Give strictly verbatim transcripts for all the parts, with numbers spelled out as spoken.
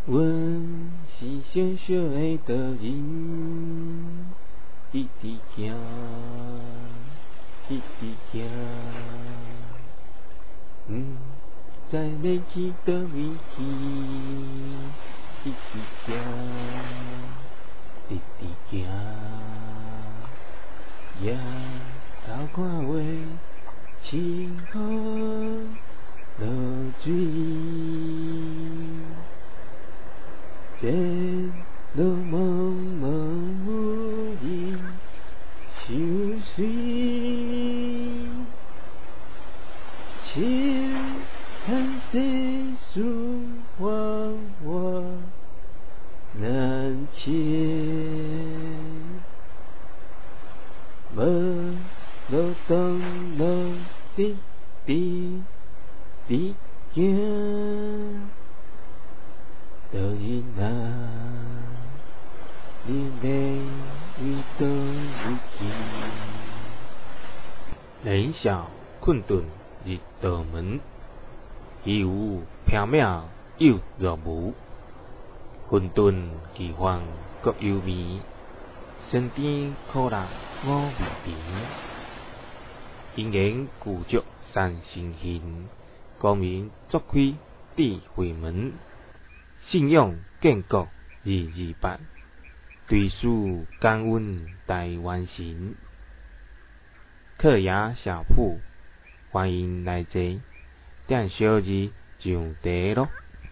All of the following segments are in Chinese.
阮是小小的道人，一直行，一直行，不知要去倒位去，一直行，一直行，也偷看话，清风落水。这路茫茫无人相随，情叹世事繁华难解，无路东路直直直行。道人啊，你要为倒位去？人小困顿入道门，虚无缥缈又若无。混沌奇幻各幽微，身边苦辣我未平。因缘具足三生形，光明作开智慧门。信用建国二二八，对事感恩大完成。客雅小铺，欢迎来坐，点小字上茶咯。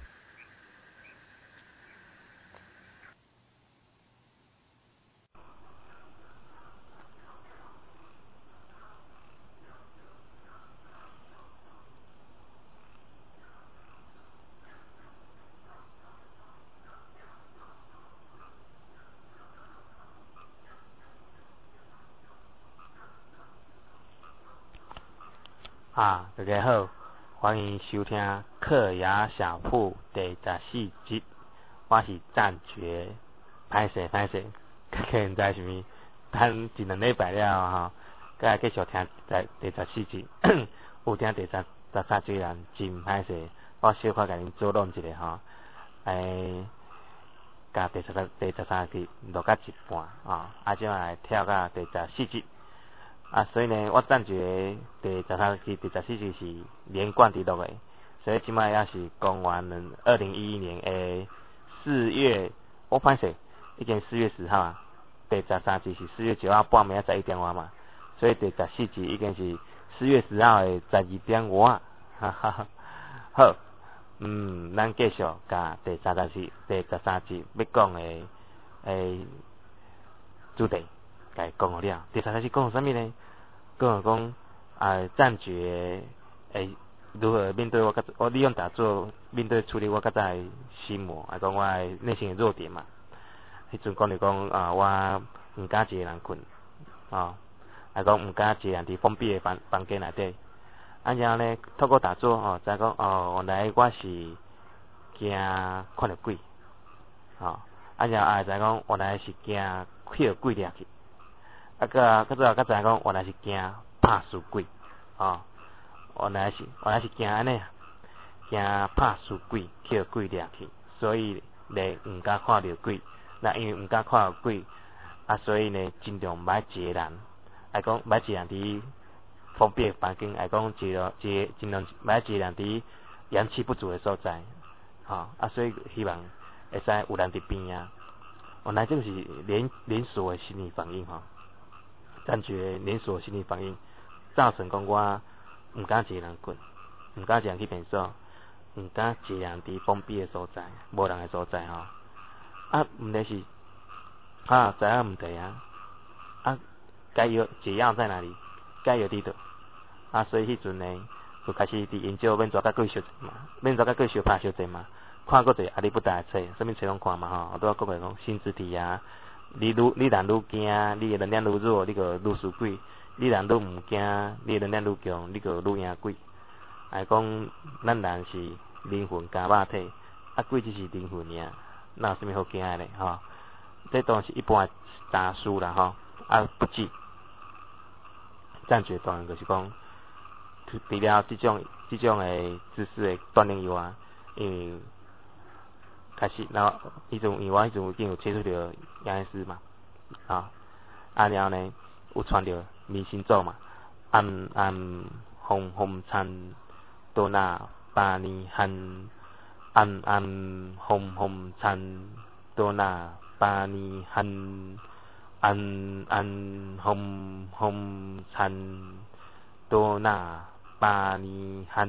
啊，大家好，欢迎收听《客雅小铺》第十四集。我是赞觉，歹势歹势，可能知什么？等一两礼拜了吼，再继续听第第十四集。有听第十十三集人真歹势，我小可甲恁做弄一下吼，诶，甲第十三第十三集录到一半啊，啊，即来跳到第十四集。啊，所以呢，我赞觉第十三集、第十四集是连贯伫录的，所以即摆也是公元二零一一年的四月，我歹势，已经四月十号啊。第十三集是四月九号半暝啊十一点外嘛，所以第十四集已经是四月十号的十二点外，哈哈哈。好，嗯，咱继续甲第三十集、第十三集要讲的诶主题。该讲好了，第三集讲啥物呢？讲讲啊，赞觉诶如何面对我甲我利用打坐面对处理我甲在心魔，啊讲我的内心的弱点嘛。迄阵讲就讲啊，我毋敢一个人困，啊，啊讲毋敢一个人伫封闭的房房间内底。啊然后呢，透过打坐哦，再讲哦，原来我是惊看到鬼，哦，啊然后啊再讲原来是惊去到鬼掠去。啊，个啊，个最后个知影讲，原来是惊拍死鬼，哦，原来是原来是惊安尼，惊拍死鬼，去互鬼掠去，所以咧毋敢看到鬼，那因为毋敢看到鬼，啊，所以呢，尽量毋爱一个人，爱讲毋爱一个人伫封闭房间，爱讲一个一尽量毋爱一个人伫阳气不足的所在，吼、哦，啊，所以希望会使有人伫边啊，原来这个是连连锁的心理反应吼。感觉连锁心理反应，造成讲我毋敢一个人困，毋敢一个人去便所，毋敢一个人伫封闭的所在，无人的所在吼。啊，问题是啊，知影问题啊，啊，该药解药在哪里？该药伫倒？啊，所以迄阵呢，就开始伫研究免抓甲鬼相嘛，免抓甲鬼相拍相者嘛，看过者阿里不达的册，啥物册拢看嘛吼，我拄仔讲个讲新肢体啊。你愈你人愈惊，你的能量愈弱，你个愈输鬼；你人愈毋惊，你的能量愈强，你个愈赢鬼。啊，讲咱人是灵魂加肉体，啊，鬼只是灵魂尔，哪有啥物好惊的咧？吼，这当然是一般大师啦，吼，啊，不止。赞觉当然就是讲，除了即种即种诶知识诶锻炼以外，因为开始，然后迄阵因为我迄阵已经有接触到杨医师嘛，啊，啊然后呢有传到明星咒嘛，暗暗红红参多那巴尼汉，暗暗红红参多那巴尼汉，暗暗红红参多那巴尼汉。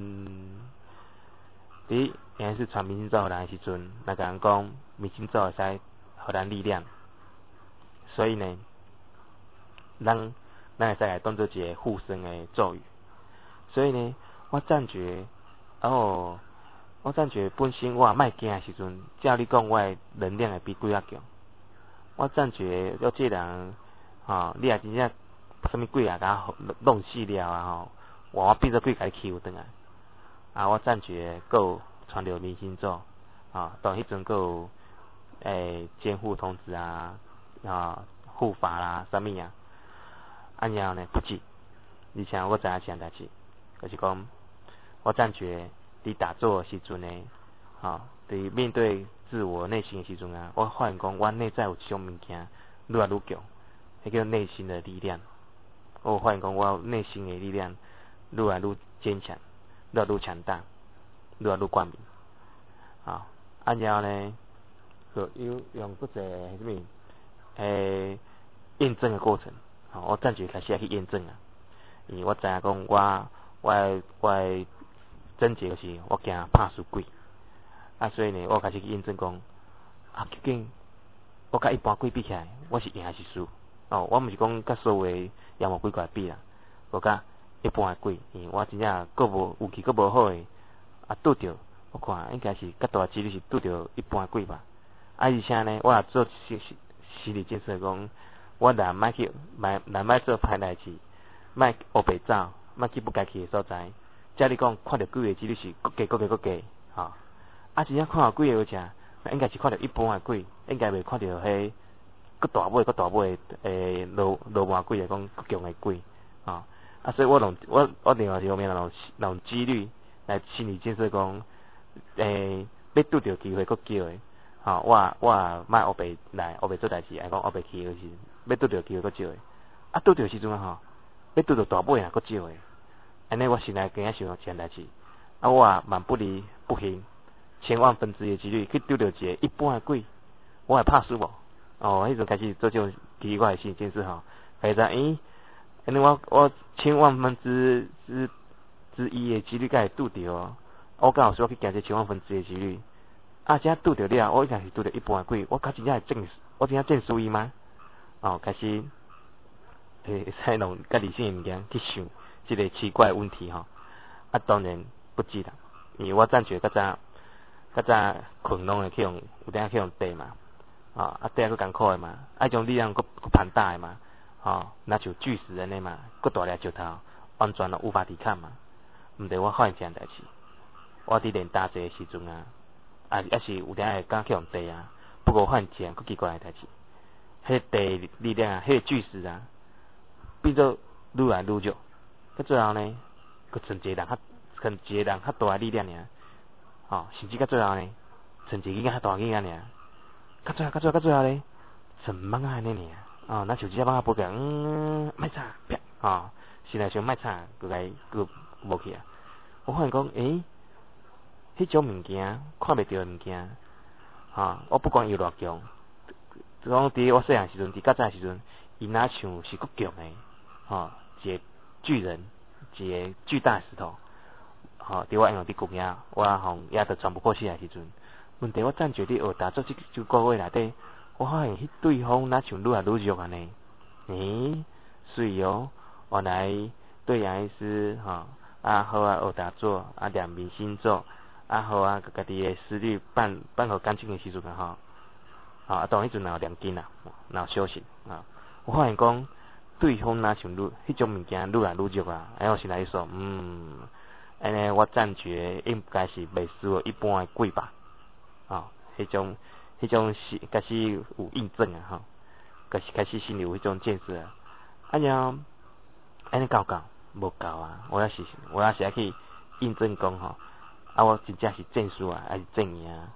伫杨医师传明星咒互人的时阵，那甲人讲明星咒会使互咱力量，所以呢，咱咱会使来当做一个护身的咒语。所以呢，我暂觉，哦，我暂觉本身我莫惊的时阵，照你讲，我的能量会比鬼较强。我暂觉要这人，吼、哦，你也真正什么鬼啊，甲弄死了啊吼，我变做鬼甲你欺负转来。啊，我暂觉够传流明星咒，啊，到迄阵够诶监护童子啊，啊护法啦，啥物啊，啊然后呢不止，而且我知影一件代志，就是讲我暂觉伫打坐的时阵呢，啊，伫面对自我内心的时阵啊，我发现讲我内在有一种物件愈来愈强，迄叫内心的力量。我发现讲我内心的力量愈来愈坚强。愈来愈强大，愈来愈光明。啊，啊然后呢，就用用嗰个什么诶验证的过程，啊，我暂时开始去验证啊，因为我知影讲我我的我的症结就是我惊怕输鬼，啊所以呢，我开始去验证讲，啊究竟我甲一般鬼比起来，我是赢还是输？哦，我毋是讲甲所有的妖魔鬼怪比啦，我甲一般的鬼，因为我真正佫无运气佫无好诶，啊拄着，我看应该是较大几率是拄着一般的鬼吧。啊而且呢，我也做心心理建设讲，我若莫去，莫若莫做歹代志，莫黑白走，莫去不该去诶所在。照你讲，看到鬼诶几率是佫加佫加佫加，吼、哦。啊真正看到鬼诶话正，那应该是看到一般诶鬼，应该袂看到迄佫大尾佫大尾诶罗罗马鬼来讲佫强诶鬼，吼、哦。啊，所以我用我我另外一方面用用几率来心理建设讲，诶、欸，要拄着机会佫叫诶，吼、哦，我我莫黑白来黑白做代志，爱讲黑白去就是要拄着机会佫少诶，啊拄着时阵吼，要拄着大尾啊佫少诶，安尼我心内更加想一件代志，啊我啊万不离不行，千万分之一几率去拄着一个一般诶鬼，我会怕输无？哦，迄阵开始做这种奇怪诶心理建设吼，开始诶。安尼我我千万分之之之一的几率才会拄着哦，我刚好需要去行这千万分之一的几率，啊，真拄着了，我应该是拄着一般的鬼，我较真正会正，我真正正输伊吗？哦，开始会使用较理性的物件去想这个奇怪的问题吼、哦，啊，当然不止啦，因为我暂时较早较早困拢会去用，有当去用茶嘛，啊，啊，茶佫艰苦的嘛，啊，种力量佫佫庞大的嘛。哦，那就巨石人的嘛，佫大粒石头，完全都无法抵抗嘛。毋对，我发现一件代志，我伫练打坐的时阵啊，啊，也是有当会敢去用茶啊。不过我发现一件佫奇怪的代志，迄茶力量啊，迄个巨石啊，变做愈来愈弱，到最后呢，佫剩一个人较，剩一个人较大的力量尔，哦，甚至到最后呢，剩一个囡仔较大囡仔尔，到最后，到最后，到最后呢，剩蚊仔安尼尔。哦，那手机帮我拨个，嗯，卖吵，啪，哦，是来想卖吵，佮该佮无去啊。我发现讲，诶、欸，迄种物件看袂到的物件，哈、哦，我不管伊偌强，讲伫我细汉时阵，伫较早时阵，伊若像是够强诶，吼，一个巨人，一个巨大石头，吼、哦，伫我用伫古影，我吼也着喘不过气来时阵，问题我暂时伫学打做即就个月内底。我发现迄对方若像愈来愈弱安尼，咦，是哦，原来对杨医师吼，啊好啊学打坐，啊念明星咒，啊好啊家己的思虑办办好干净的时阵吼，啊当迄阵若有念经啦，若有修行啊，我发现讲对方若像愈迄种物件愈来愈弱啊，然后心内说，嗯，安尼我暂觉应该是袂输一般的鬼吧，啊，迄种。迄种是开始有印证啊，吼，开始开始心里有迄种建设啊。啊然后，安尼够够无够啊！我也是，我也是要去印证讲吼，啊我真正是正输啊，还是正赢啊？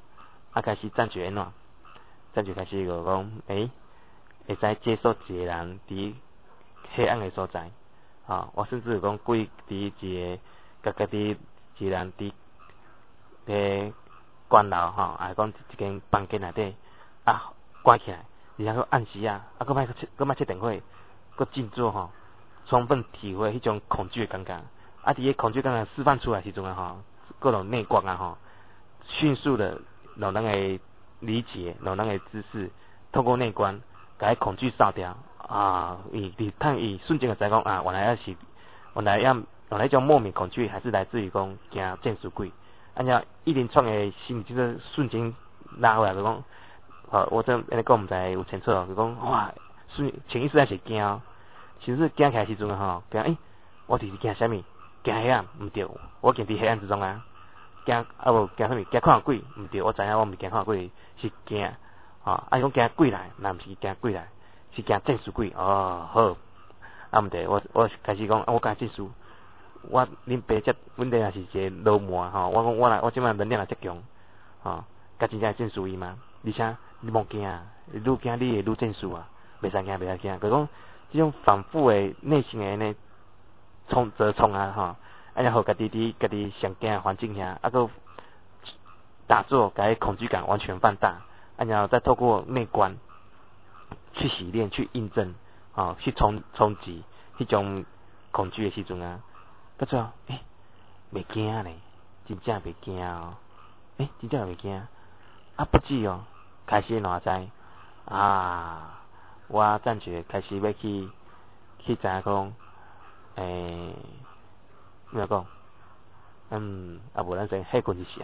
啊开始赞觉安怎？赞觉开始就讲，诶、欸，会使接受一个人伫黑暗的所在，啊，我甚至有讲跪伫一个，家家己一个人伫咧关牢吼，啊讲一间房间内底啊关起来，而且佫暗时啊，啊佫莫佫佫莫熄电火，佫静坐吼，充分体会迄种恐惧的感觉。啊，伫个恐惧感觉释放出来时阵啊吼，各种内观啊吼，迅速的让咱的理解，让咱的知识透过内观，甲迄恐惧扫掉啊，伊伫趁伊瞬间就知讲啊，原来也是，原来要原来迄种莫名恐惧，还是来自于讲惊见识鬼。按照一连串的心理就是瞬间拉回来，就讲，哦，我真安尼讲毋知有清楚哦，就讲哇，瞬潜意识还是惊哦，其实惊起来时阵吼，惊诶，我就是惊啥物？惊黑暗，毋对，我行伫黑暗之中啊。惊啊无惊啥物？惊看到鬼，毋对，我知影我毋是惊看到鬼，是惊吼，啊伊讲惊鬼来，那毋是惊鬼来，是惊正数鬼。哦，好，啊毋对，我我开始讲，啊我惊正数。我恁爸则，阮爸也是一个老魔吼，我讲我来，我即摆能力也遮强，吼，甲真正正数伊嘛，而且你莫惊啊，愈惊你会愈正数啊，袂使惊，袂使惊，就讲即种反复的内心的安尼冲折冲啊吼，安尼互家己伫家己上惊的环境下，啊个打坐，甲迄恐惧感完全放大，啊然后再透过内观去洗练、去印证，哦，去冲冲击迄种恐惧的时阵啊。到最后，诶、欸，袂惊咧，真正袂惊哦，诶、欸，真正袂惊，啊不止哦，开始哪知啊，我暂时开始要去去知影讲，诶、欸，怎讲？嗯，啊无咱先歇困一下。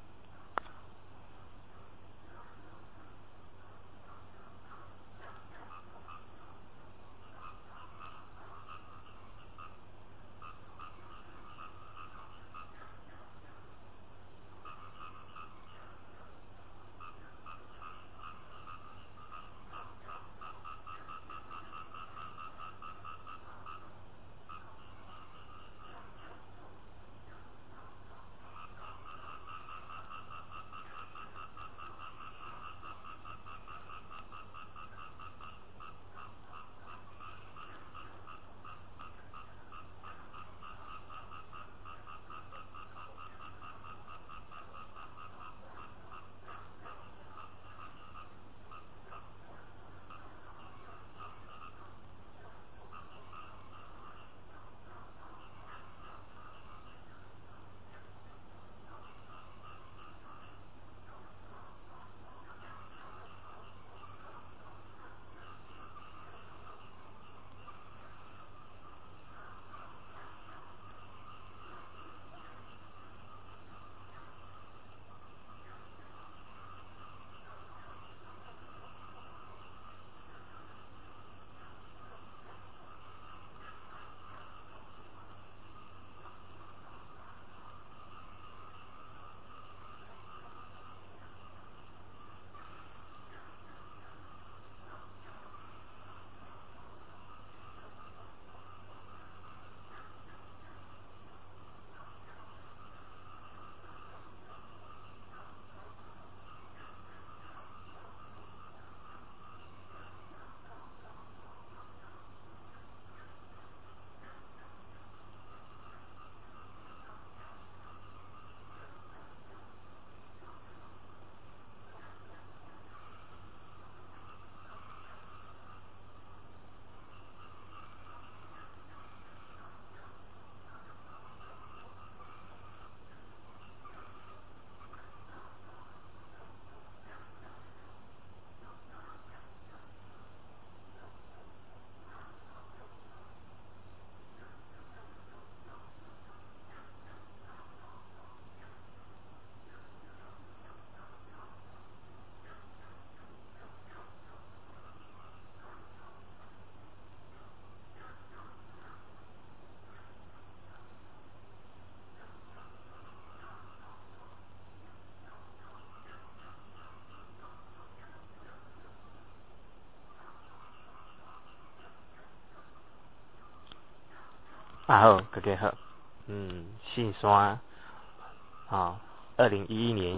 啊好，大家好，嗯，姓山，啊，二零一一年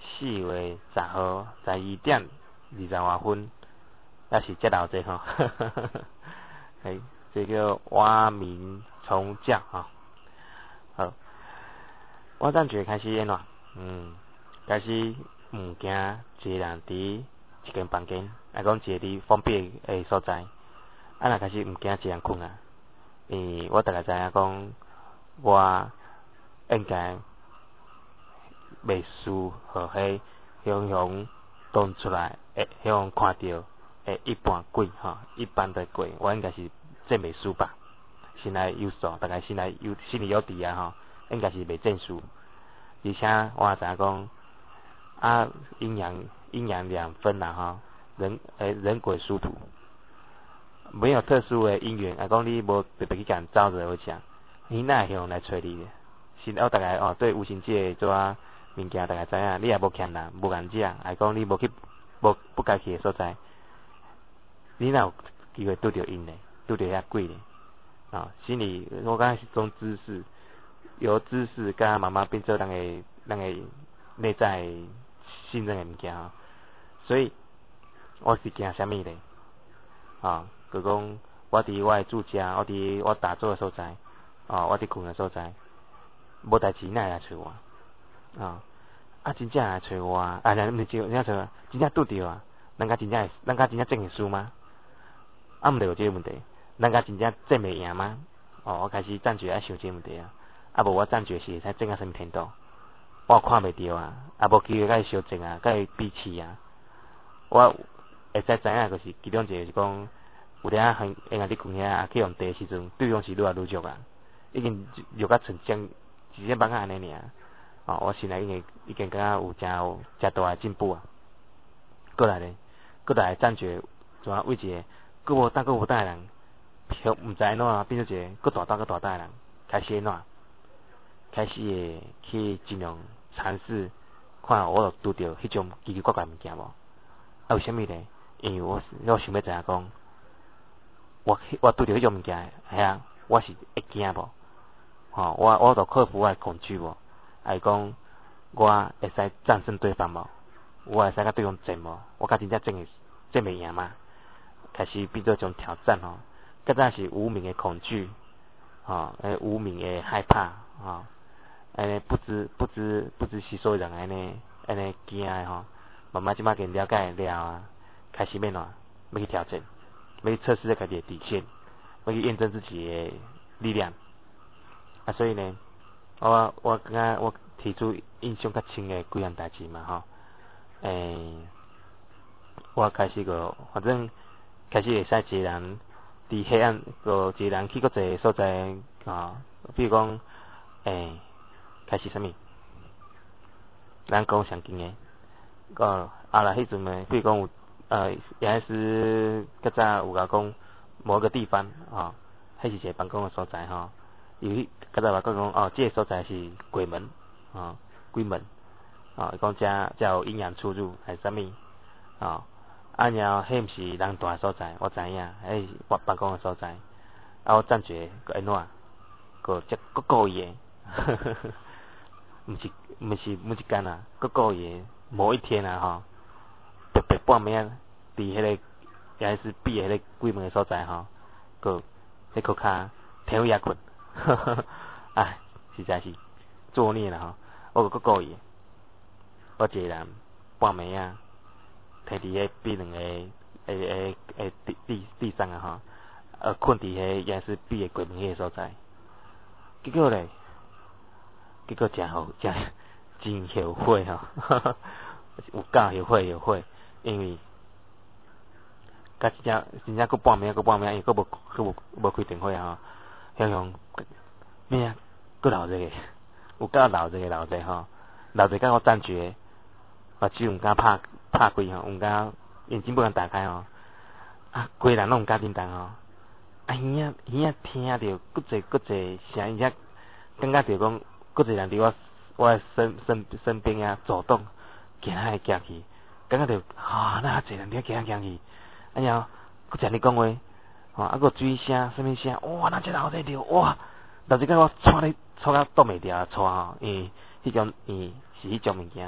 四月十号十二点二十外分，也是遮老济吼，嘿，这叫蛙鸣虫叫吼。好，我暂时开始安怎？嗯，开始毋惊一个人伫一间房间，啊讲一个伫封闭诶所在，啊若开始毋惊一个人困啊，因为我大概知影讲，我应该袂输互迄雄雄动出来，会雄雄看到诶一般鬼吼，一般的鬼，我应该是真袂输吧。心内有数，大概心内有心里有底啊吼，应该是袂正输。而且我也知影讲，啊阴阳阴阳两分啦吼，人诶人鬼殊途，没有特殊的因缘，啊讲你无特别去甲人招惹或啥，伊哪会向来找你咧？是哦，大概哦对无形界做啊物件，大概知影，你也无欠人，无共者，还讲你无去无不该去的所在，你哪有机会拄着因呢？拄着遐鬼呢？啊，心里我感觉是种知识，由知识甲慢慢变做咱个咱个内在信任的物件，所以我是惊啥物咧？啊，就讲我伫我的住家，我伫我打坐的所在，啊，我伫困的所在，无代志哪会来找我？啊，啊真正来找我，啊，人毋是真正找我，真正拄着啊，人家真正会，人家真正真会输吗？啊，毋对有这个问题。人家真正争袂赢吗？哦，我开始暂时爱想这个问题啊。啊，无我暂时是会使争到什么程度？我看袂到啊，啊无机会甲伊相争啊，甲伊比试啊。我会使知影，就是其中一个就是讲，有伫啊很因为你困遐啊去用地时阵，对方是愈来愈弱啊，已经弱到成将一只蚊仔安尼尔。哦，我心内已经已经感觉有真有真大诶进步啊。过来咧，过来暂时怎啊位一个，佫无等佫无等诶人。晓毋知安怎变做一个佫大胆佫大胆诶人，开始安怎？开始会去尽量尝试，看我有拄着迄种奇奇怪怪物件无？啊，为虾米咧？因为我我想要知影讲，我我拄着迄种物件，系啊，我是会惊无？吼、哦，我我著克服我诶恐惧无？还是讲我会使战胜对方无？我会使甲对方争无？我甲真正争会争袂赢吗？开始变做一种挑战吼。较早是无名的恐惧，吼，诶，无名的害怕，吼，安尼不知不知不知是所以人安尼安尼惊的吼，慢慢即摆更了解了啊，开始要怎，要去挑战，要去测试自己的底线，要去验证自己的力量，啊，所以呢，我我感觉我提出印象较深的几样代志嘛，吼，诶，我开始个反正开始会使一个人。伫黑暗，个一个人去搁一个所在啊，比如讲，诶、欸，开始啥物？咱讲上近诶，个啊啦，迄阵诶，比如讲有呃，原来是较早有甲讲某个地方啊，迄是一个办公诶所在吼。伊迄较早话讲讲哦，即、这个所在是鬼门啊，鬼门啊，讲遮遮有阴阳出入还是啥物啊？啊，然后迄毋是人住诶所在，我知影，迄是我办公诶所在。啊，我暂时个安怎，个则个故意诶，呵呵呵，毋是毋是每一间啊，个故意诶，某一天啊吼，特别半暝啊，伫迄个也是闭诶迄个鬼门诶所在吼，个迄裤骹天黑夜困，呵呵，哎，实在是作孽啦吼，我个故意，我一个人半暝啊。摕伫迄闭两个诶诶诶地地地上啊吼，呃困伫迄也是闭诶鬼门迄个所在，结果咧，结果真好真真后悔吼，有够后悔后悔，因为甲真正真正佫半暝佫半暝，因为佫无佫无无开电火啊吼，向向咩啊，佫留一个，有够留一个留一个吼，留一个甲我赞绝，我只毋敢拍。拍开吼，毋敢眼睛不敢打开吼，啊，规人拢毋敢叮当吼，啊，耳仔耳仔听着佫济佫济声，而且感觉着讲佫济人伫我我身身身边啊走动，行来行去，感觉着啊，那济人伫行来行去，啊然后佫正咧讲话，吼，啊佫水声，什物声，哇，那只老在着，哇，老是甲我带咧带到挡袂牢带吼，因为迄种，因为是迄种物件。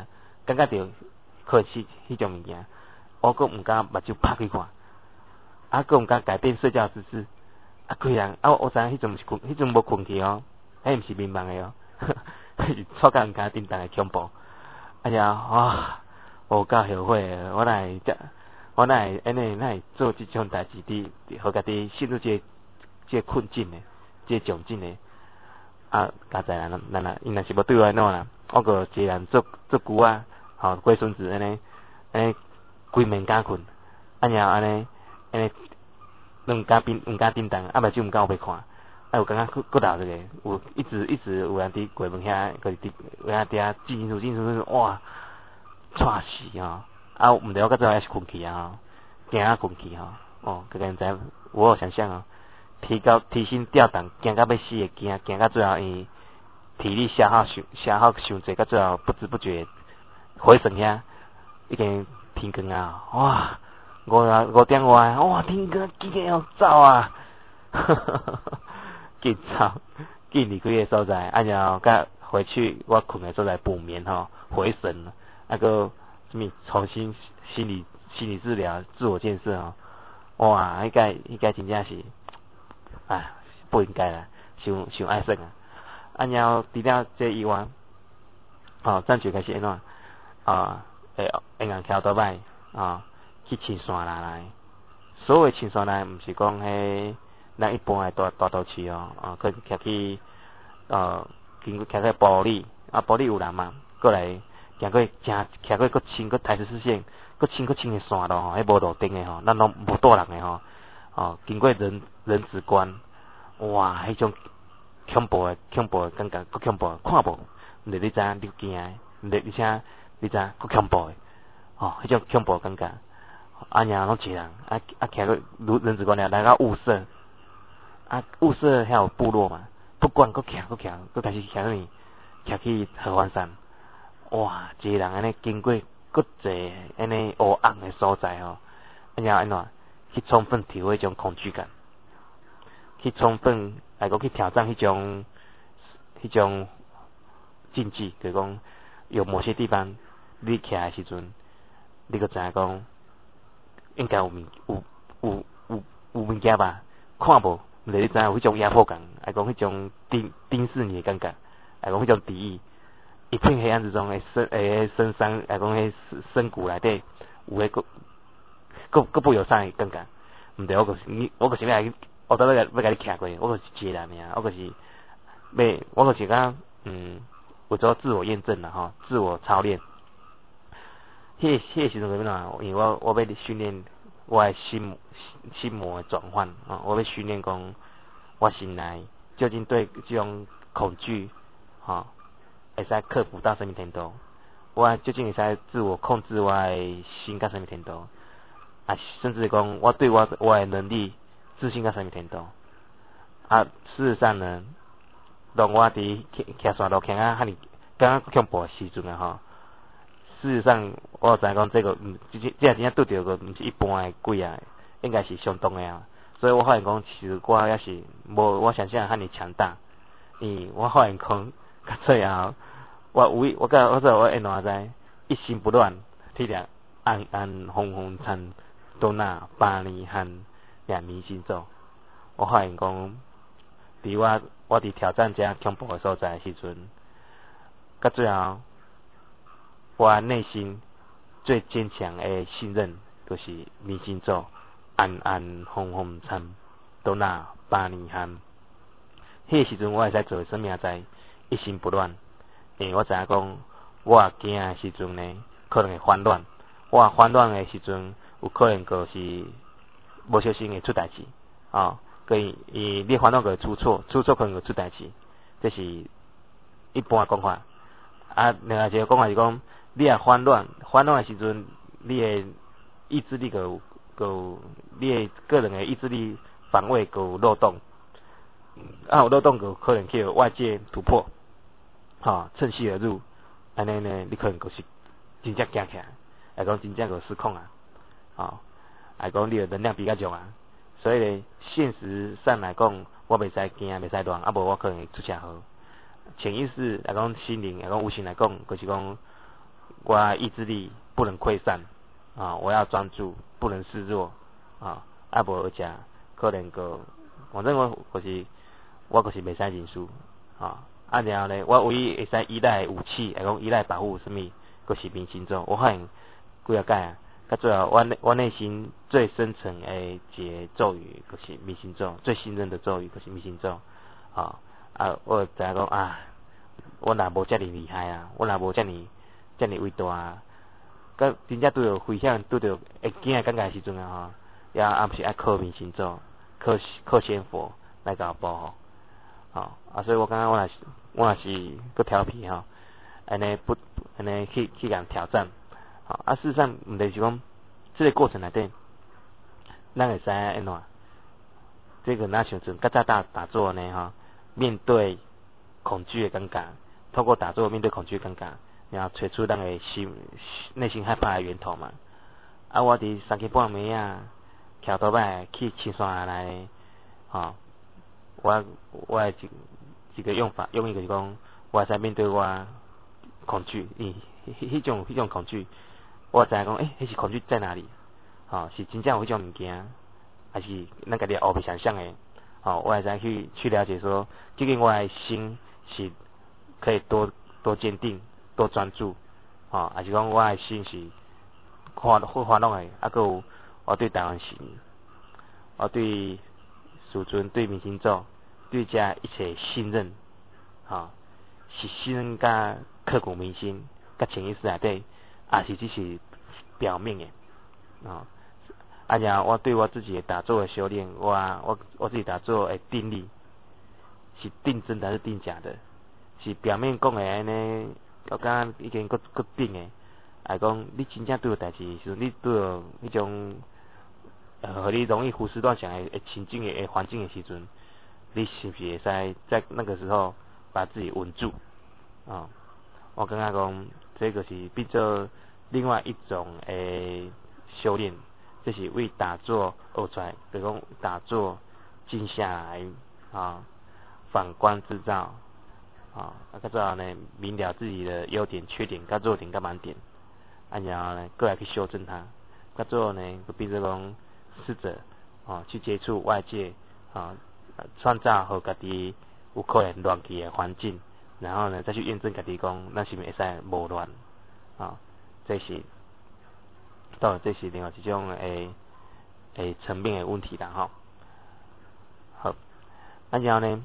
感觉到可惜迄种物件，我阁毋敢目睭拍开看，啊，阁毋敢改变睡觉姿势，啊，规人啊，我知影迄阵毋是困，迄阵无困去哦，迄毋是眠梦的哦，迄是错觉毋敢叮当的恐怖，哎呀，哇，我够后悔的，我哪会遮，我哪会安尼，哪会做即种代志，伫互家己陷入即个即个困境的，即个窘境的。啊，家在人，咱若因若是要对我安怎啦，我个一个人做做久啊，吼，过孙子安尼，安尼规暝敢困，啊然后安尼安尼，拢毋敢叮毋敢叮当，啊目睭毋敢有要看，啊有感觉佫佫闹一个，有一直一直有人伫柜门遐，佫伫有人伫遐进进出进出，哇，喘死吼，啊毋对我到最后还是困去啊吼，惊啊困去吼，哦，个个人知，我有想象哦。提高提心吊胆，惊到要死的惊，惊到最后伊体力消耗伤消耗伤济，到最后不知不觉回神遐已经天光啊！哇，五啊五点外，哇天光几点要走啊？紧走，紧离开个所在，啊然后甲回去我困的所在补眠吼，回神，啊个什么重新心理心理治疗、自我建设吼，哇，迄个迄个真正是。啊，不应该啦，伤伤爱耍啊！啊，然后除了这以外，哦，咱就开始安怎啊？诶，沿岸桥倒摆啊，去青山啦来。所谓青山来，毋是讲迄咱一般诶大大都市哦，啊，去徛去呃，经过徛去玻璃，啊，玻璃有人嘛，过来行过正徛过，搁穿搁台十四线，搁穿搁穿诶山路吼，迄无路灯诶吼，咱拢无带人诶吼。哦，经过人人子关，哇，迄种恐怖诶恐怖诶感觉，佫恐怖诶，看无，毋得你知影，你惊诶，毋得而且你知影，佫恐怖诶，哦，迄种恐怖诶感觉，啊，然后拢一个人，啊啊，徛个如人子关了，来到雾社，啊，雾社遐有部落嘛，不管佫徛佫徛，佫开始徛去徛去合欢山，哇，一个人安尼经过佫济安尼黑暗诶所在吼，啊，然后安怎？去充分体会迄种恐惧感，去充分来讲去挑战迄种迄种禁忌，就是讲有某些地方你徛诶时阵，你个知影讲应该有物有有有有物件吧，看无，毋是你知影有迄种压迫感，来讲迄种盯盯视你诶感觉，来讲迄种敌意，一片黑暗之中诶深诶深山来讲迄深谷内底有迄个。佫佫不友善诶感觉，毋对，我就是你，我就是要来，我倒要要甲你徛过，我就是一个人尔，我就是要，我就是讲，嗯，有做自我验证啦吼，自我操练。迄迄个时阵怎样？因为我我要训练我诶心心魔诶转换啊，我要训练讲，我心内究竟对即种恐惧，吼，会使克服到什么程度？我究竟会使自我控制我诶心到什么程度？啊，甚至讲我对我我的能力自信到什么程度？啊，事实上呢，当我伫徛山路徛啊，哈尼刚刚恐怖的时阵啊吼，事实上我知影讲这个，嗯，即即真正对着个，毋是一般的鬼啊，应该是相当的啊。所以我发现讲，其实我也是无我想象哈尼强大。嗯，我发现讲，到最后，我有我甲我说我因怎知，一心不乱，体谅暗暗红红参。都那巴尼和两明星咒，我发现讲，伫我我伫挑战遮恐怖的所在时阵，到最后，我内心最坚强的信任，就是明星咒，安安红红参，都那巴尼和。迄个时阵，我会使做什么在一心不乱，因为我知影讲，我惊的时阵呢，可能会慌乱，我慌乱的时阵。有可能就是无小心会出代志，哦，可以伊你烦恼个出错，出错可能会出代志，这是一般讲法。啊，另外一个讲法是讲，你若烦乱，烦乱的时阵，你的意志力个有个有，你的个人的意志力防卫个有漏洞，啊有漏洞个可能去外界突破，吼、哦，趁虚而入，安尼呢，你可能就是真正惊起来，来讲真正个失控啊。哦，来讲你的能量比较强啊，所以咧，现实上来讲，我袂使惊，袂使乱，啊无我可能会出车祸。潜意识来讲，心灵来讲，无形来讲，就是讲， 我意志力不能溃散啊，我要专注，不能示弱啊，啊无而且可能个，反正我就是我就是袂使认输啊，啊然后呢，我唯一会使依赖的武器，来讲依赖保护什么，就是明星咒。我发现几啊届啊，到最后我内我内心最深层的一个咒语，就是明星咒，最信任的咒语就是明星咒啊啊，我知影讲啊，我若无遮尔厉害啊，我若无遮尔遮尔伟大啊，甲真正拄着危险拄着会惊的感觉的时阵啊吼，也也毋是爱靠明星咒，靠靠仙佛来甲我保护。吼啊，所以我感觉我若是我若是佫调皮吼，安尼不安尼去去甲挑战，吼啊，事实上毋就是讲，即个过程内底，咱会使安怎？这个哪像阵较早打打坐呢吼，面对恐惧的感觉，透过打坐面对恐惧的感觉，然后找出咱的心内心害怕的源头嘛。啊，我伫三更半暝啊，徛倒摆去青山内，吼。我我的一一个用法用意就是讲，我会使面对我恐惧，伊迄迄种迄种恐惧，我知影讲，诶、欸，迄是恐惧在哪里？吼、哦，是真正有迄种物件，还是咱家己后面想象的？吼、哦，我会使去去了解说，究竟我的心是可以多多坚定、多专注，吼、哦，还是讲我的心是欢好欢乐的？啊，佮有我对台湾神，我对师尊、对明星咒。对遮一切信任，吼、哦，是信任甲刻骨铭心，甲潜意识内底，也是只是表面的，哦，啊然后我对我自己的打坐的修炼，我我我自己打坐的定力，是定真的还是定假的？是表面讲的安尼，我感觉已经佫佫定的，来讲你真正对着代志时阵，你对着迄种，呃，互你容易胡思乱想的的情境的的环境的时阵。你是不是会使在那个时候把自己稳住啊、哦？我感觉讲，这个是变做另外一种诶修炼，这是为打坐而出来，比如讲打坐静下来啊、哦，反观自照啊，啊，到最后呢，明了自己的优点、缺点、甲弱点、甲盲点，啊，然后呢，过来去修正它，到最后呢，就变做讲试着啊去接触外界啊。创造互家己有可能乱去的环境，然后呢，再去验证家己讲，咱是毋是会使无乱啊？这是，当然这是另外一种诶诶层面的问题啦吼。好，啊然后呢，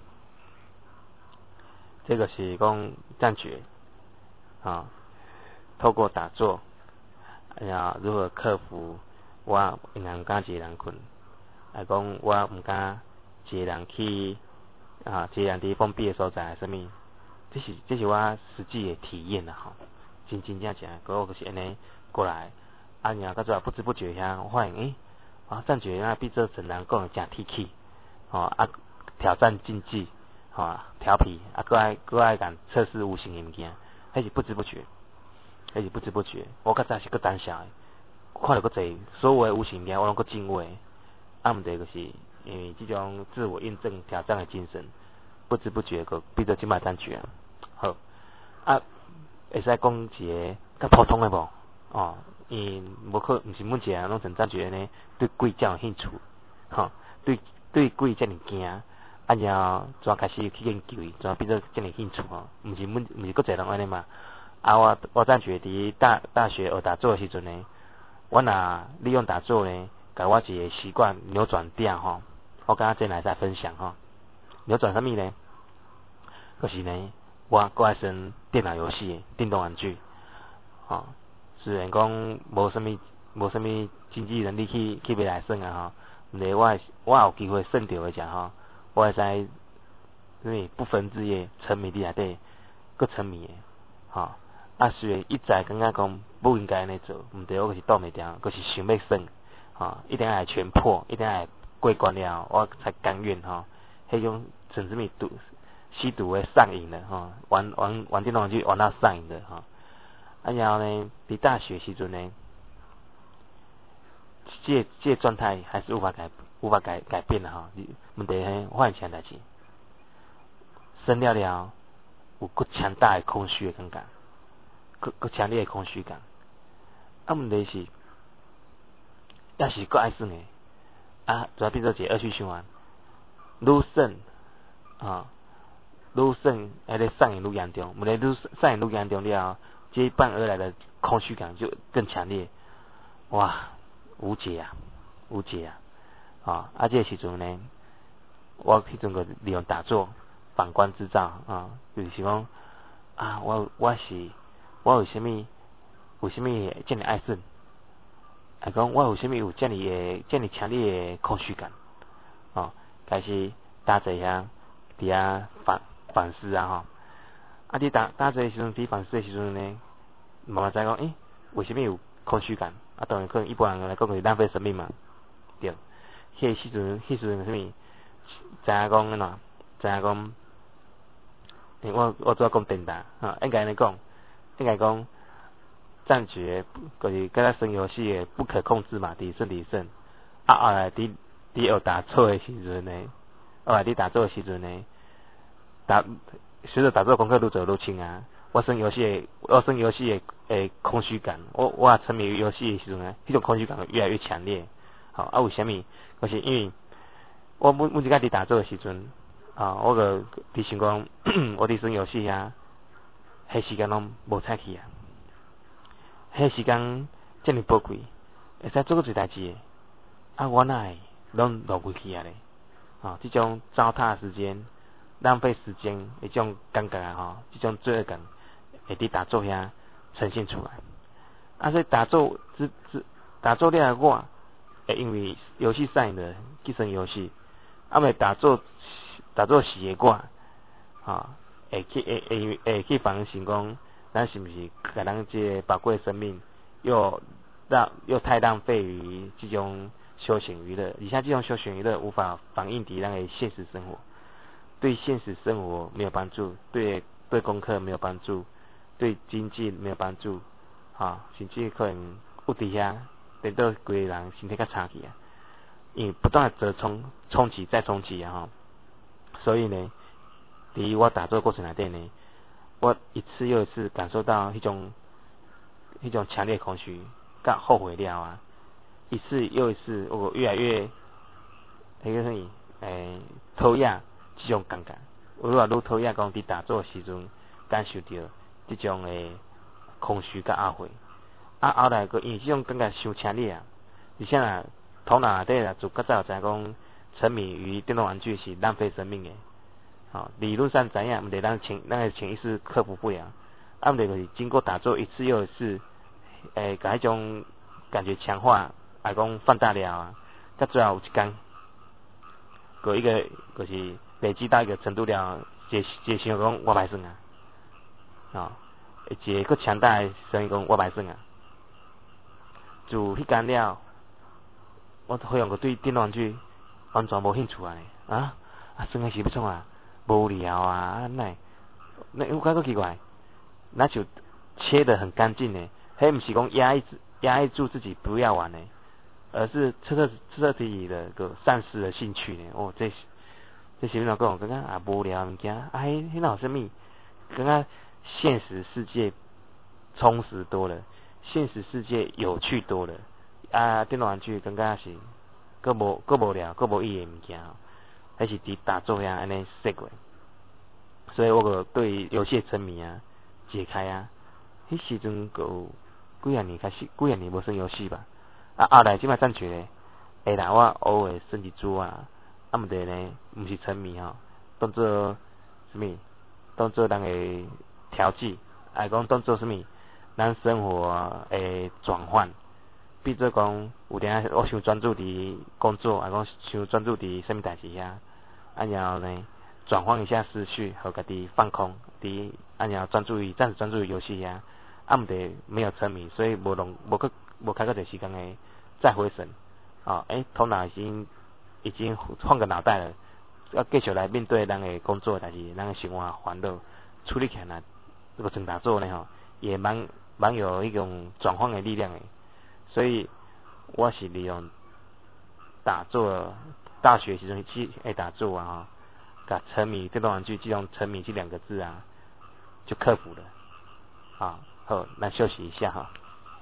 这个是讲暂觉啊，透过打坐，然后如何克服我因为毋敢一个人困，来讲我毋敢。一个人去啊，一个人伫封闭的所在，什么？这是这是我实际的体验啦吼，真真正正，个我就是安尼过来，啊，然后到最后不知不觉遐，我发现诶，啊，暂觉啊，比做成人讲的真铁气，吼啊，挑战禁忌，吼、啊、调皮，啊，搁爱搁爱敢测试无形的物件，迄是不知不觉，迄是不知不觉，我较早是搁胆小的，看到搁侪所有的无形物件，我拢搁敬畏，啊，毋对就是。因为这种自我验证、挑战的精神，不知不觉个变做即摆单曲啊。好，啊，会使讲一个较普通的无？哦，因无可毋是每一个人拢像单曲呢，对鬼遮有兴趣，吼、哦，对对鬼遮尔惊，啊，然后怎开始去研究伊，怎变做遮尔兴趣吼？毋是每毋是各侪人安尼嘛？啊，我我单曲伫大大学学打坐的时阵呢，我若利用打坐呢，甲我一个习惯扭转掉吼。我刚刚真来在分享哈，扭转什么呢？就是呢，我搁爱玩电脑游戏、电动玩具，哦，虽然讲无什么无什么经济能力去去买来耍啊吼，毋过我我有机会耍着的时吼，我会使因为不分日夜沉迷伫内底，搁沉迷的，吼、哦，啊虽然一再感觉讲不应该安尼做，毋对，我就是挡袂牢，搁是想要耍，吼、哦，一定要全破，一定要。过关了，我才甘愿吼。迄种像什么毒吸毒的上瘾的吼，玩玩玩电动玩具玩到上瘾的吼。啊，然后呢，伫大学时阵呢，这这状态还是无法改无法改改变的吼。问题是发现啥代志？生了了有更强大的空虚的感觉， 搁搁强烈的空虚感。啊，问题是，要是搁爱耍诶，啊，就要变做一个恶性循环，愈耍啊，愈耍，迄个上瘾愈严重，问题愈上瘾愈严重了后，接伴而来的空虚感就更强烈，哇，无解啊，无解啊！啊，啊，这个时阵呢，我迄阵个利用打坐反观之照啊，就是讲啊，我我是我为虾米为虾米会这么爱耍？还讲我为虾米有这么的这么强烈的空虚感？哦，开始打坐遐，伫遐反反思啊吼。啊，伫打打坐的时阵，伫反思的时阵呢，慢慢知讲，诶，为虾米有空虚感？啊，当然可能一般人来讲就是浪费生命嘛，对。迄时阵，迄时阵啥物？知影讲安怎？知影讲，我我主要讲电台，哈，应该安尼讲，应该讲，暂觉就是跟咱生游戏的不可控制嘛，底胜底胜。啊后来伫伫学打坐的时阵呢，后来伫打坐的时阵呢，打随着打坐功课愈做愈轻啊。我生游戏的，我生游戏的诶空虚感，我我沉迷于游戏的时阵呢，迄种空虚感越来越强烈。好啊，为虾米？就是因为我每每一摆伫打坐的时阵，啊，我个伫想讲，我伫耍游戏啊，迄时间拢无采去啊，迄时间遮尔宝贵，会使做个一代志的，啊，我哪会拢浪费去啊咧？啊，这种糟蹋时间、浪费时间的这种感觉啊，吼，这种罪恶感会伫打坐遐呈现出来。啊，所以打坐之之打坐了我。因为游戏上瘾的寄生游戏，啊，咪打坐打坐时的我，啊，会去会会会去反省讲，咱是毋是甲咱这宝贵的生命又浪又太浪费于这种休闲娱乐，而且这种休闲娱乐无法反映伫咱的现实生活，对现实生活没有帮助，对对功课没有帮助，对经济没有帮助，啊，甚至可能有伫遐。等到规个人身体较差去啊，因为不断的冲冲击再冲击啊吼，所以呢，伫我打坐过程内底呢，我一次又一次感受到迄种迄种强烈空虚，甲后悔了啊，一次又一次，我越来越迄个啥物诶讨厌这种感觉，我话愈讨厌讲伫打坐时阵感受到这种诶空虚甲懊悔。啊，后来个因为这种感觉伤强烈啊，而且啊，头脑内底啊，就较早知影讲，沉迷于电动玩具是浪费生命的。好、哦，理论上知影，毋得咱潜咱的潜意识克服不了，啊，毋得就是经过打坐一次又一次，诶，甲迄种感觉强化，啊讲放大了啊，到最后有一天，个一个就是累积到一个程度了，一一想讲我歹算啊，哦，一个佫强大的声音讲我歹算啊。自迄间了，我好像个对电动玩具完全无兴趣啊！啊，啊，算个是要创啊？无聊啊！啊，那那我感觉奇怪，那就切得很干净呢。迄毋是讲压抑压抑住自己不要玩呢，而是彻彻彻彻底底的个丧失了兴趣呢。哦，这这是哪讲？感觉啊无聊物件，啊，迄迄哪有啥物？感觉现实世界充实多了。现实世界有趣多了，啊，电脑玩具感觉是，佫无佫无聊，佫无意义物件，还是伫打坐遐安尼说过，所以我个对游戏沉迷啊，解开啊，迄时阵个有几啊年开始，几啊年无耍游戏吧，啊后来即摆暂时咧，会啦，我偶尔升一珠啊，啊毋得呢，毋是沉迷吼，当做什么？当做咱个调剂，啊讲当做什么？咱生活诶转换，比做讲有点我想专注伫工作，啊讲想专注伫什么代志遐，啊然后呢转换一下思绪，和家己放空，伫啊然后专注于暂时专注于游戏遐，啊毋得没有沉迷，所以无弄无去无开个一时间诶再回神，啊诶头脑已经已经换个脑袋了，要继续来面对咱诶工作代志，咱诶生活烦恼处理起来，这个正打坐呢吼，也蛮。蛮有一种转换的力量诶，所以我是利用打坐，大学时阵去爱打坐啊，甲沉迷电动玩具这种沉迷这两个字啊，就克服了啊， 好，那休息一下哈。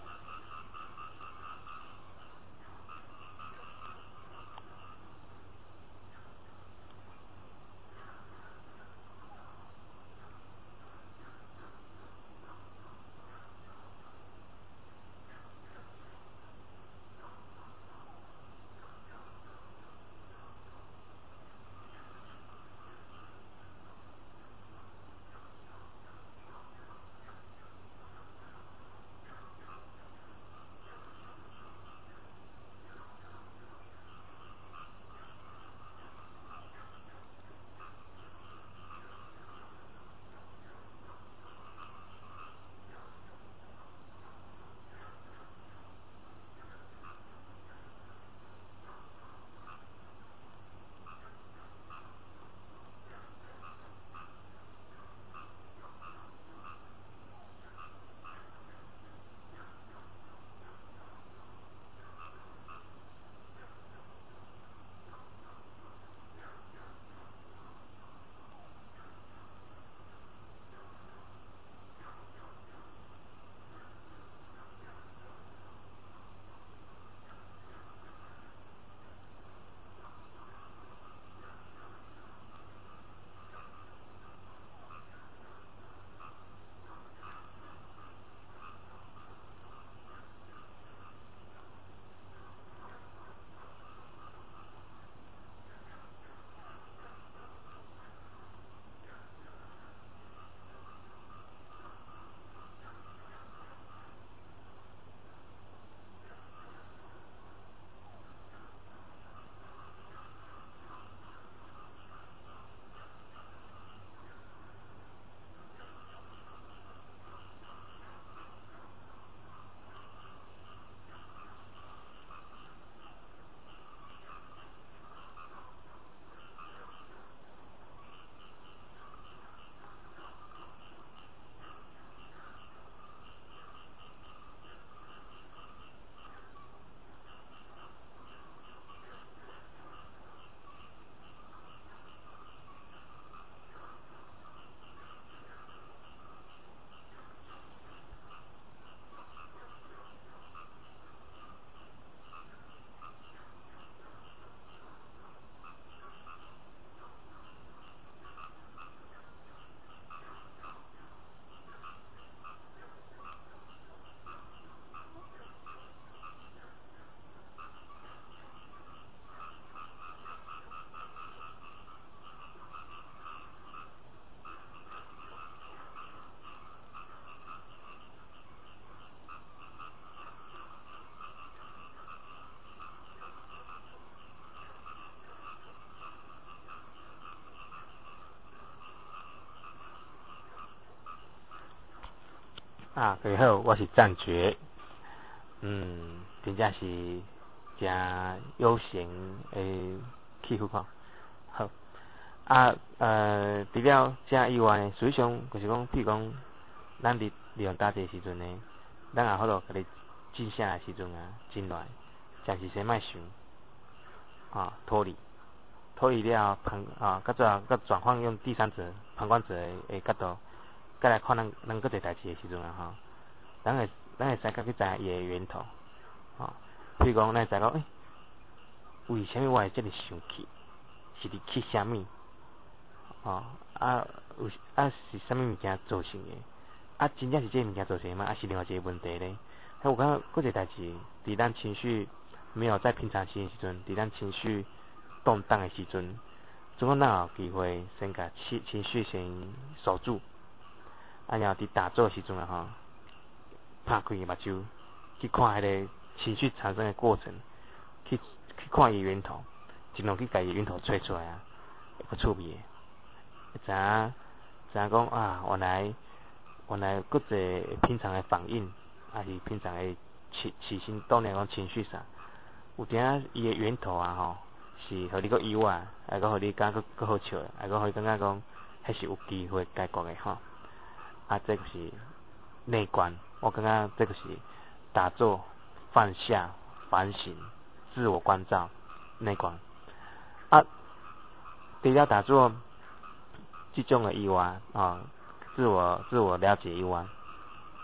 啊，各位好，我是赞觉，嗯，真正是真悠闲诶气氛吼。好，啊呃，除了这以外呢，实际上就是讲，譬如讲，咱伫利用打坐时阵呢，咱也好咯，甲你静下来时阵啊，静落来，暂时先莫想，啊，脱离，脱离了旁啊，甲转甲转换用第三者、旁观者诶角度，再来看咱咱搁做代志诶时阵啊吼。咱会咱会使甲去知影伊诶源头，吼，譬如讲，咱会知讲，诶，为虾米我会遮尔生气？是伫气虾米？吼，啊，有啊是啥物物件造成诶？啊，真正是这个物件造成诶吗？啊，是另外一个问题咧？啊，有感搁一个代志，伫咱情绪没有在平常时诶时阵，伫咱情绪动荡诶时阵，总共咱有机会先甲情情绪先守住，啊，然后伫打坐诶时阵啊吼。拍开目睭，去看迄个情绪产生的过程，去去看伊源头，尽量去甲伊源头找出来啊，会趣味的。知影知影讲啊，原来原来搁一平常的反应，还是平常的起起心动念讲情绪上，有点伊的源头啊吼，是互你搁意外，还搁互你感觉搁好笑的，还搁互你感觉讲，迄是有机会解决的吼。啊，这就是内观。我感觉这个是打坐、放下、反省、自我关照、内观。啊，除了打坐这种的以外，啊，自我自我了解以外，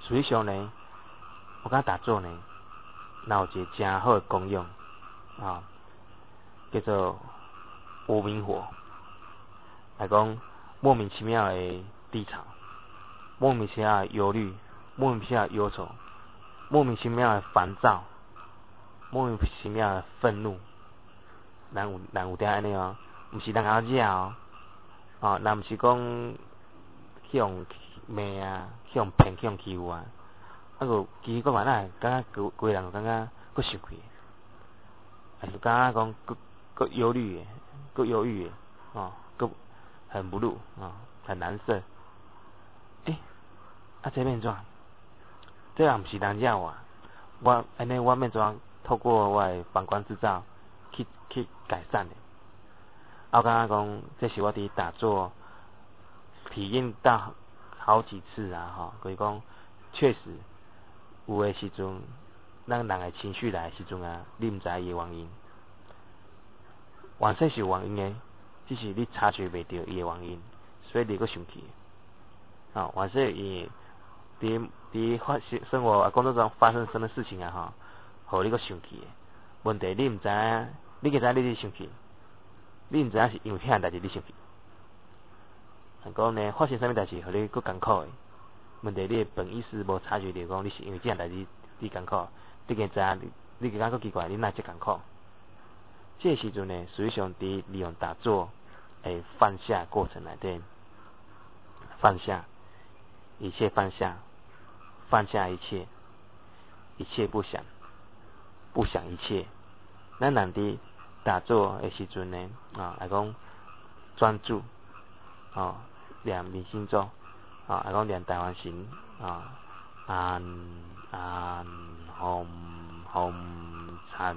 实际上呢，我感觉打坐呢，若有一个真好的功用啊，叫做无名火，来讲莫名其妙的低潮，莫名其妙的忧虑，莫名其妙的忧愁，莫名其妙的烦躁，莫名其妙的愤怒，人有人有点安尼哦，毋是人后惹哦，哦，若毋是讲去用骂啊，去用骗，去用欺负啊，啊个其实个嘛咱感觉规规人感觉佫生气，啊就感觉讲佫佫忧虑的，佫忧郁的，哦，佫很不入啊，很难受。诶、欸，啊这变怎？这也毋是人惹我，我安尼我变怎透过我的反观制造去去改善的。啊，我感觉讲这是我伫打坐体验到好几次啊，吼，就是讲确实有诶时阵，咱人诶情绪来诶时阵啊，你毋知伊诶原因，原说是有原因诶，只是你察觉袂到伊诶原因，所以你佫生气。啊，原说伊伫伫发生生活啊工作中发生什么事情啊，吼，互你佫生气诶。问题你毋知影，你个知你伫生气，你毋知影是因为迄项代志你生气。讲呢，发生啥物代志，互你佫艰苦诶？问题你诶本意识无察觉到，讲你是因为即项代志你艰苦，你个知影，你个感觉奇怪，你哪会遮艰苦？这时阵呢，实际上伫利用打坐诶放下过程内底，放下一切，放下，放下一切，一切不想，不想一切。咱人伫打坐诶时阵呢，啊来讲专注，哦。念明心咒，啊，来讲念大梵行，啊，安安吽吽禅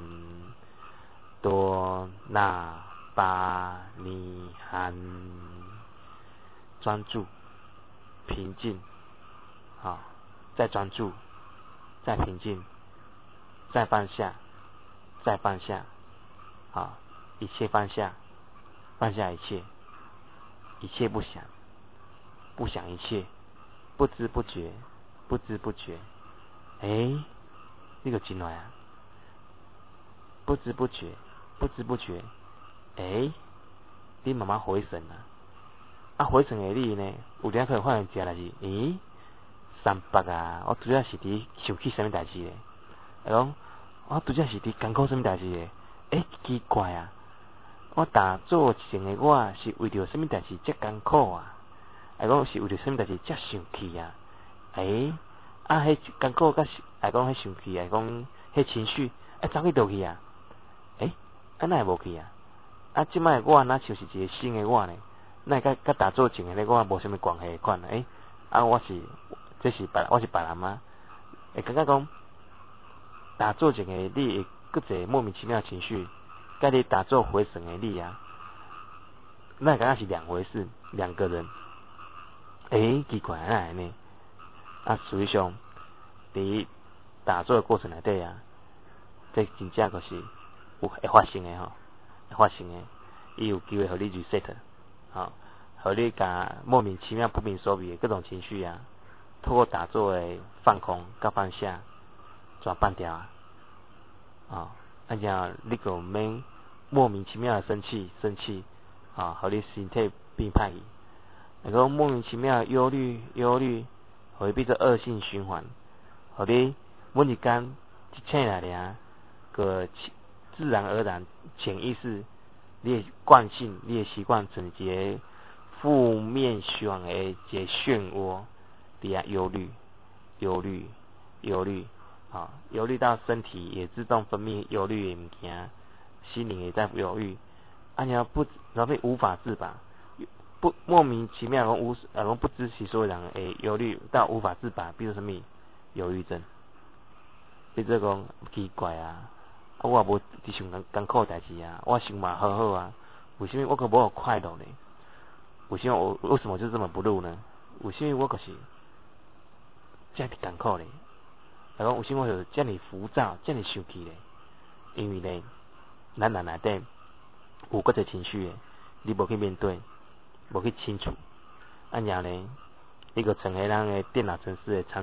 多那巴尼含，专注，平静，啊，再专注，再平静，再放下，再放下，啊，一切放下，放下一切，一切不想。不想一切，不知不觉，不知不觉，诶，这个真来啊！不知不觉，不知不觉，诶，你慢慢回神啊！啊，回神的你呢，有点可能发现一件代志，咦，三八啊，我拄则是伫想起什么代志咧？来讲，我拄则是伫艰苦什么代志咧？诶，奇怪啊！我打坐前的我是为着什么代志遮艰苦啊？来讲是为着什么代志遮生气啊？诶、欸，啊，迄艰苦甲来讲迄生气，来讲迄情绪，啊，走去倒去啊？诶、欸，啊，哪会无去啊？啊，即摆我哪像是一个新的我呢？哪会甲甲打坐前的咧我无啥物关系款？诶、欸，啊，我是这是别我是别人吗？会感觉讲打坐前的你会搁一个莫名其妙的情绪，甲你打坐回神的你啊，那感觉是两回事，两个人。诶、欸，奇怪啊，安尼，啊，实际上，伫打坐的过程内底啊，这真正就是有会发生的吼，会发生的，伊有机会互你 reset， 吼，互你甲莫名其妙、不明所以的各种情绪啊，透过打坐的放空、甲放下，转放掉啊，啊，而且你个免莫名其妙的生气、生气，啊，互你身体变歹去。那个莫名其妙的忧虑、忧虑，会变成恶性循环。互你每一天一醒来尔，个自然而然潜意识，你的惯性、你的习惯，成一个负面循环的一个漩涡，底下忧虑、忧虑、忧虑，啊，忧虑到身体也自动分泌忧虑的物件，心灵也在忧虑，啊，然后不，然后无法自拔。不莫名其妙讲无啊讲不知其所以然诶忧虑到无法自拔，比如什么忧郁症，比如讲奇怪啊，啊我也无伫想艰艰苦代志啊，我想嘛好好啊，为什么我可无有快乐呢？为什么我为什么就这么不入呢？为什么我可是这样艰苦呢？来讲为什么我有这样浮躁、这样生气呢？因为呢，咱人内底有各种情绪诶，你无去面对。无去清楚，啊然后呢，一个成个咱的电脑程式的参数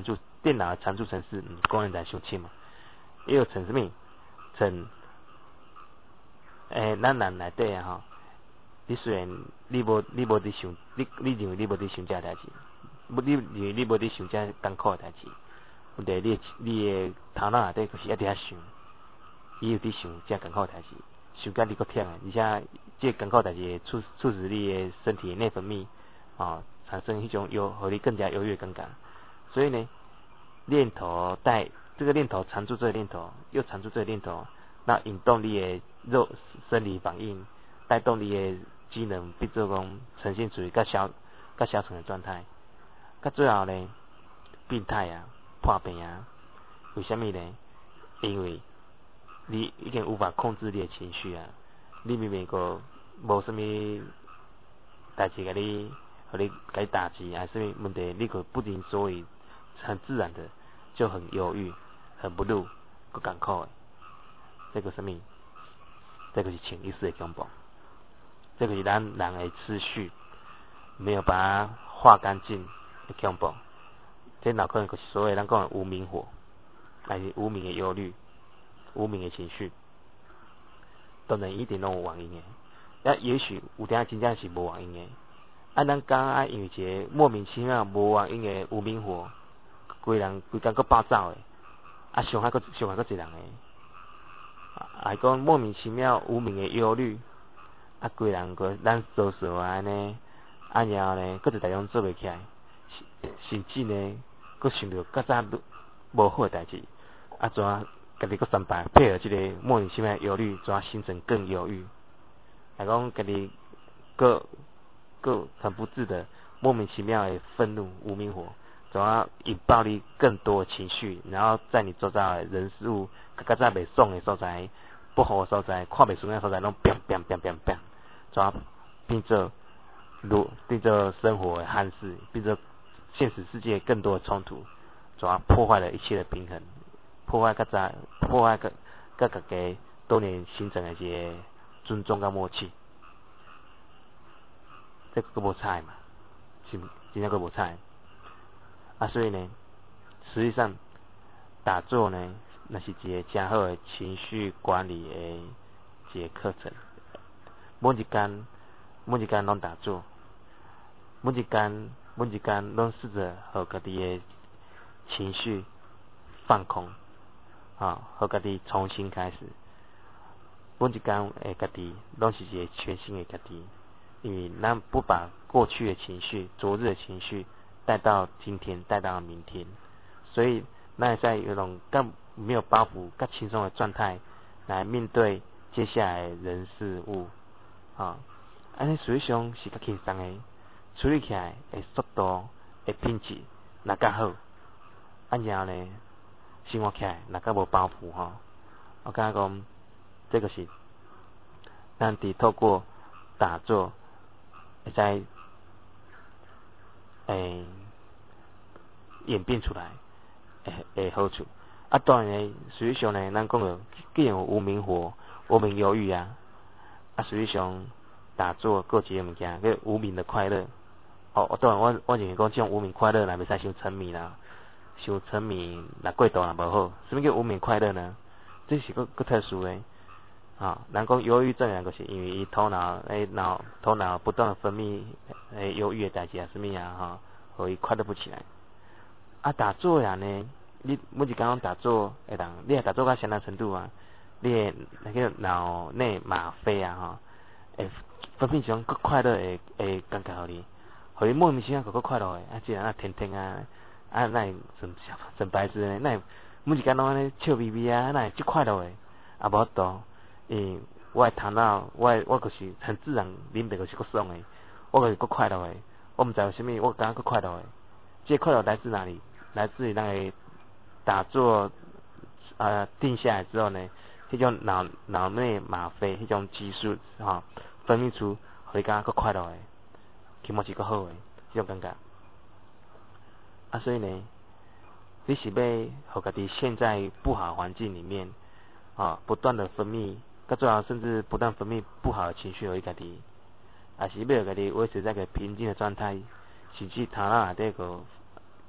电脑的参数程式，嗯，工人在想深嘛，伊有存什么？存诶，咱人内底啊吼，你虽然你无你无伫想，你你认为你无伫想这代志，你认为你无伫想这艰苦的代志，问题你你的头脑内底就是一直在想，伊有伫想这艰苦的代志，想甲你搁忝诶，而且这艰苦的代志会促促使你的身体的内分泌啊、哦、产生一种优，互你更加优越感觉。所以呢，念头带这个念头缠住这个念头，又缠住这个念头，那引动你的肉生理反应，带动你的机能，变做讲呈现处于较消较消沉的状态。到最后呢，病态啊，破病啊，为什么呢？因为你已经无法控制你的情绪啊，你明明个无什么代志甲你，互你甲你打击，还是什么问题，你个不知所以，很自然的就很忧郁、很不入、不艰苦的。这个什么？这个是潜意识的恐怖，这个是咱人的思绪没有把它化干净的恐怖。这脑可能就是所谓咱讲的无明火，还是无明的忧虑、无明的情绪，当然一定拢有原因的。那也许有点真正是无原因的。啊，咱刚啊因为一个莫名其妙无原因的无明火，规人规工搁暴躁的，啊伤害搁伤害搁一人的。啊，讲莫名其妙无名的忧虑，啊，规人个咱做事安尼，啊然后呢，搁一代种做袂起来，甚至呢，搁想到较早无好诶代志，啊，怎啊，家己搁三百配合即个莫名其妙忧虑，怎啊心情更忧郁？来讲家己搁搁很不自的莫名其妙的愤怒无名火，怎啊引爆你更多的情绪，然后在你周遭的人事物。较早袂爽的所在，不好的所在，看袂顺眼的所在，拢砰砰砰砰砰，怎变做如变做生活的憾事，变做现实世界更多的冲突，怎破坏了一切的平衡，破坏较早，破坏个甲大家多年形成的一个尊重甲默契，这个无差嘛，是真正个无差啊，所以呢，实际上打坐呢。那是一个真好的情绪管理的一个课程。每一天，每一天拢打坐，每一天，每一天拢试着和家己的情绪放空，啊，和家己重新开始。每一天的家己拢是一个全新的家己，因为咱不把过去的情绪、昨日的情绪带到今天，带到明天，所以咱在有种更没有包袱、更轻松的状态来面对接下来的人事物，啊，安尼实际上是较轻松的，处理起来的速度、的品质那较好，啊然后呢，生活起来那较无包袱吼。我感觉讲，这个是咱伫透过打坐，会使诶演变出来诶诶好处。啊，当然呢，实际上呢，咱讲了，既然有无明火、无明忧郁啊，啊，实际上打坐过一个物件，叫无明的快乐。哦，当然我我认为讲，这种无明快乐，若袂使伤沉迷啦，伤沉迷，若过度也无好。什么叫无明快乐呢？这是个个特殊的。啊，人讲忧郁症啊，就是因为伊头脑诶脑头脑不断的分泌诶忧郁的代志啊，什么呀哈，互伊快乐不起来。啊，打坐呀呢？你每一工打坐会当，你也打坐到相当程度啊，你的那个脑内吗啡啊吼，会分泌一种更快乐的的感觉互你，互你莫名其妙个快乐的，啊，即然啊天天啊，啊那真真白痴呢，那每一工拢安尼笑眯眯啊，那即快乐的，啊无多，因我的头脑，我的我就是很自然啉着就是个爽的，我就是个快乐的，我毋知为虾米，我感觉个快乐的，这快乐来自哪里？来自于那个。打坐呃定下来之后呢，迄种脑脑内吗啡迄种激素哈、哦、分泌出，互你感觉较快乐的，气持较好的迄种感觉。啊，所以呢，你是要互家己陷在不好的环境里面啊、哦，不断的分泌，到最后甚至不断分泌不好的情绪互你家己，还是要家己维持在个平静的状态，甚至头脑内底个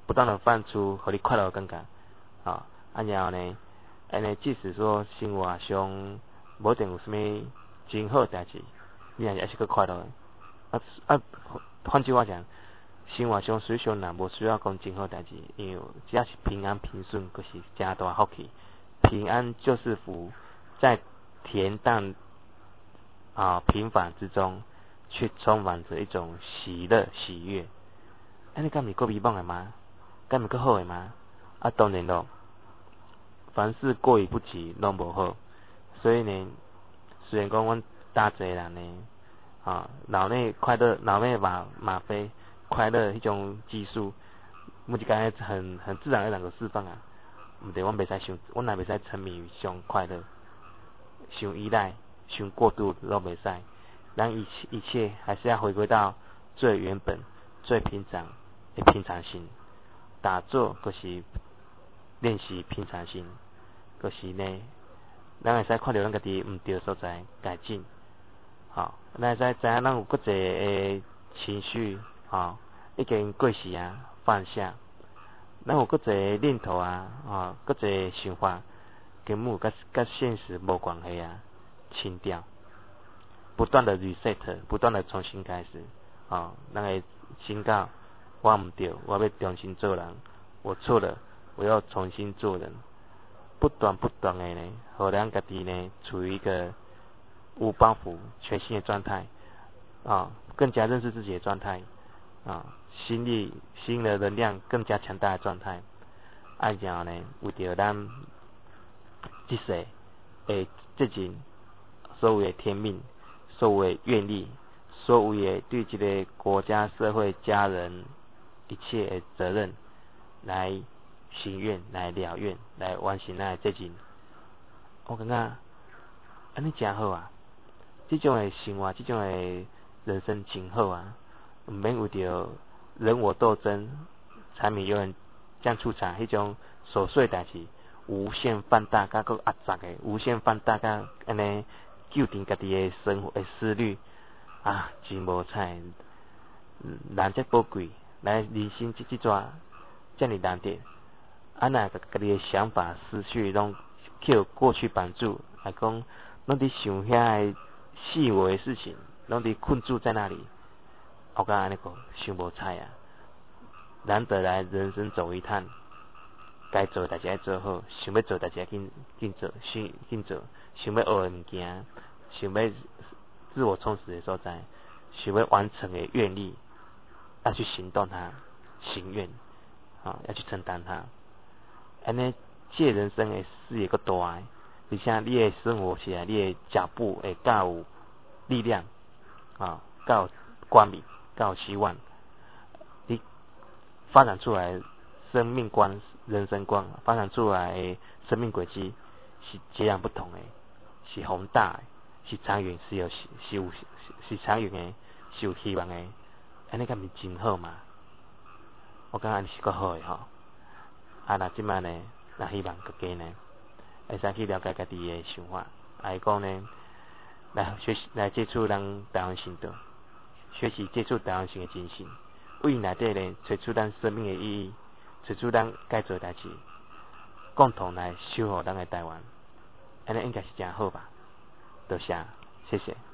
不断的放出互你快乐的感觉，啊，啊然后呢，安尼即使说生活上无一定有啥物真好代志，你也是个快乐的。啊啊，换句话讲，生活上虽然若无需要讲真好代志，因为只要是平安平顺，就是真大福气。平安就是福，在恬淡啊平凡之中，却充满着一种喜乐喜悦。安尼敢毋是够美满的吗？敢毋是够好的吗？啊，当然咯，凡事过于不及拢无好。所以呢，虽然讲阮大济人呢，啊，脑内快乐、脑内吗吗啡、快乐迄种激素，每一间很很自然而然个释放啊。毋对，阮袂使想，阮也袂使沉迷于上快乐、上依赖、上过度都袂使。咱一切一切还是要回归到最原本、最平常的平常心。打坐就是练习平常心，就是呢，咱会使看到咱家己毋对所在改进。吼，咱会使知影咱有搁一个诶情绪，吼，已经过时啊，放下。咱有搁一个念头啊，吼，搁一个想法，根本甲甲现实无关系啊，清掉，不断的 reset， 不断的重新开始，吼，咱会警告我毋对，我要重新做人，我错了，我要重新做人，不断不断的呢，互咱家己呢，处于一个无包袱、全新的状态，啊，更加认识自己的状态，啊。心力、新的能量更加强大的状态，啊，然后呢，为着咱即世诶责任，所有的天命，所有的愿力，所有的对这个国家、社会、家人一切的责任，来行愿、来了愿、来完成咱的责任。我感觉安尼真好啊！这种的生活，这种的人生真好啊！毋免为着人我斗争、柴米油盐酱醋茶迄种琐碎代志，无限放大，甲个压杂的，无限放大，甲安尼纠缠家己的生活的思虑啊，真无彩。人则宝贵，来人生这这段遮尔难得，啊那个家己的想法、思绪拢去过去绑住，来讲，拢伫想遐个细微的事情，拢伫困住在那里。我感觉安尼讲，伤无彩啊！难得来人生走一趟，该做代志爱做好，想要做代志爱紧紧做，紧紧做，想要学的物件，想要自我充实的所在，想要完成的愿力，要去行动它，行愿，啊，要去承担它。安尼，这人生的视野够大的，而且你的生活起来，你的脚步会较有力量，啊，较有光明。较有希望，你发展出来生命观、人生观，发展出来的生命轨迹是截然不同的，是宏大的，是长远，是有是有是长远的，是有希望的。安尼敢毋是真好嘛？我感觉安尼是够好的吼。啊，那即摆呢，那希望大家呢，会使去了解家己的想法，来讲呢，来学习来接触咱台湾新道。学习接触台湾性的精神，为内底呢找出咱生命的意义，找出咱该做的代志，共同来守护咱的台湾，安尼应该是真好吧？多谢，谢谢。